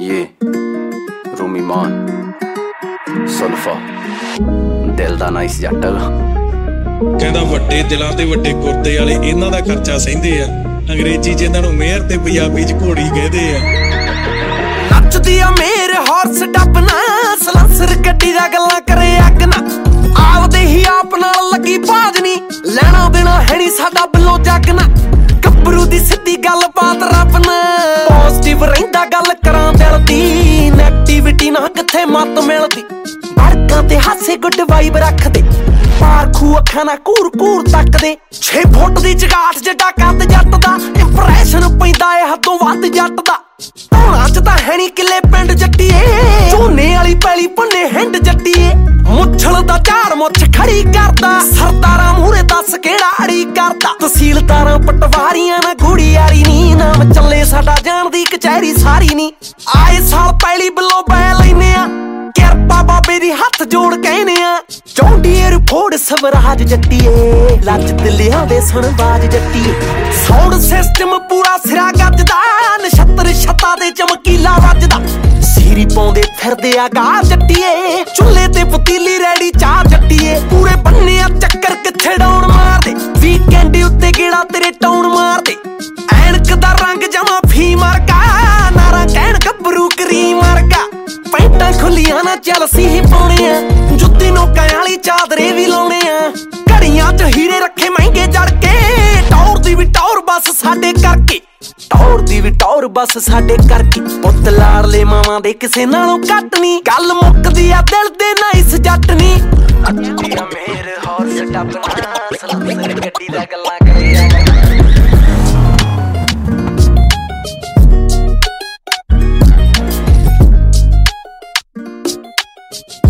ये रूमी मान सुल्फा दिल दा नाइस जट ਕਹਿੰਦਾ ਵੱਡੇ ਦਿਲਾਂ ਤੇ ਵੱਡੇ ਗੁਰਦੇ ਵਾਲੇ ਇਹਨਾਂ ਦਾ ਖਰਚਾ ਸਹਿੰਦੇ ਆ। ਅੰਗਰੇਜ਼ੀ 'ਚ ਇਹਨਾਂ ਨੂੰ ਮੇਅਰ ਤੇ ਪੰਜਾਬੀ 'ਚ ਘੋੜੀ ਕਹਿੰਦੇ ਆ। ਨੱਚਦੀ ਆ ਮੇਰੇ ਹਾਰਸ ਡੱਬਨਾ ਸਲੰਸਰ ਗੱਡੀ ਦਾ ਗੱਲਾਂ ਕਰੇ ਅੱਗ ਨਾ ਆਪਦੇ ਹੀ ਆਪ ਨਾਲ ਲੱਗੀ ਬਾਜ ਨੀ ਲੈਣਾ ਦੇਣਾ ਹੈ ਨੀ ਸਾਡਾ ਬਿੱਲੋ ਜੱਗ ਨਾ ਗੱਭਰੂ ਦੀ ਸਿੱਧੀ ਗੱਲ ਬਾਤ ਰੱਬ ਨਾ ਪੋਜ਼ਿਟਿਵ ਰਹਿੰਦਾ ਗੱਲ ਕਰਾਂ ਦਿਲ ਦੀ ਨੈਗੇਟਿਵਿਟੀ ਨਾ ਕਿੱਥੇ ਮੱਤ ਮਿਲਦੀ ਬੜਕਾਂ ਤੇ ਹਾਸੇ ਗੁੱਡ ਵਾਈਬ ਰੱਖਦੇ ਪਾਰਖੂ ਅੱਖਾਂ ਨਾਲ ਘੂਰ ਘੂਰ ਤੱਕਦੇ 6 ਫੁੱਟ ਦੀ ਚਗਾਠ ਜਿੱਡਾ ਕੱਦ ਜੱਟ ਦਾ ਇੰਪ੍ਰੈਸ਼ਨ ਪੈਂਦਾ ਏ ਹੱਦੋਂ ਵੱਧ ਜੱਟ ਦਾ ਧੌਣਾ ਚ ਤਾਂ ਹੈ ਨੀ ਕਿੱਲੇ ਪਿੰਡ ਜੱਟੀਏ ਝੋਨੇ ਵਾਲੀ ਪੈਲੀ ਭੰਨੇ ਹਿੰਡ ਜੱਟੀਏ ਮੁੱਛਲ ਦਾ ਝਾੜ ਮੁੱਛ ਖੜੀ ਕਰਦਾ ਸਰਦਾਰਾਂ ਮੂਹਰੇ ਦੱਸ ਕਿਹੜਾ ਅੜੀ ਕਰਦਾ ਤਹਿਸੀਲਦਾਰਾਂ ਪਟਵਾਰੀਆਂ ਨਾ ਗੂੜੀ ਯਾਰੀ ਨੀ ਨਾਮ ਚੱਲੇ ਸਾਡਾ ਜਾਣ ਦੀ ਕਚਹਿਰੀ ਸਾਰੀ ਨੀ ਆਏ ਸਾਲ ਪੈਲੀ ਬਿੱਲੋ ਬੈ ਲੈਨੇ ਆ ਕਿਰਪਾ ਬਾਬੇ ਦੀ ਹੱਥ ਜੋੜ ਕਹਿੰਦੇ ਆ ਚੌਂਡੀਏ ਫੋੜ ਸਵਰਾਜ ਜੱਟੀਏ ਲੱਜ ਦਿਲਿਆਂ ਦੇ ਸਣਬਾਜ ਜੱਟੀਏ ਸਾਊਂਡ ਸਿਸਟਮ ਪੂਰਾ ਸਿਰਾ ਗੱਜਦਾ ਨਛੱਤਰ ਛੱਤਾਂ ਦੇ ਚਮਕੀਲਾ ਵੱਜਦਾ ਸੀਰੀ ਪਾਉਂਦੇ ਫਿਰਦੇ ਆ ਗਾ ਜੱਟੀਏ ਚੁੱਲ੍ਹੇ ਤੇ ਪਤੀਲੀ ਰੈਡੀ ਚਾਹ ਜੱਟੀਏ ਪੂਰੇ ਬੰਨੇ ਆ ਚੱਕਰ ਕਿੱਥੇ ਡਾਉਣ ਮਾਰਦੇ ਵੀਕਐਂਡ ਉੱਤੇ ਗੇੜਾ ਤੇਰੇ ਟਾਉਣ ਮਾਰਦੇ ਐਨਕ ਦਾ ਰੰਗ ਜਮਾ ਫੀ ਮਰਗਾ ਨਾਰਾ ਕਹਿਣ ਗੱਭਰੂ ਕਰੀਮ ਵਰਗਾ ਪੈਂਟਾਂ ਖੁੱਲੀਆਂ ਨਾ ਚਲਸੀ ਹੀ ਪਾਉਣੇ ਆ ਜੁੱਤੀ ਨੋਕਾਂ ਵਾਲੀ ਚਾਦਰੇ ਵੀ ਲਾਉਣੇ ਆ ਘੜੀਆਂ 'ਚ ਹੀਰੇ ਰੱਖੇ ਮਹਿੰਗੇ ਜੜ ਕੇ ਟੌਰ ਦੀ ਵੀ ਟੌਰ ਬਸ ਸਾਡੇ ਕਰਕੇ ਟੌਰ ਦੀ ਵੀ ਟੌਰ ਬਸ ਸਾਡੇ ਕਰਕੇ ਪੁੱਤ ਲਾੜਲੇ ਮਾਵਾਂ ਦੇ ਕਿਸੇ ਨਾਲੋਂ ਘੱਟ ਨੀ ਗੱਲ ਮੁੱਕਦੀ ਆ ਦਿਲ ਦੇ ਨਾਈਸ ਜੱਟ ਨੀ ਅੱਜੀਆਂ ਮੇਰੇ ਹਾਰਸ ਡੱਬਨਾ ਸਲੰਸਰ ਗੱਡੀ ਦਾ ਗੱਲਾਂ ਕਰੇ ਆ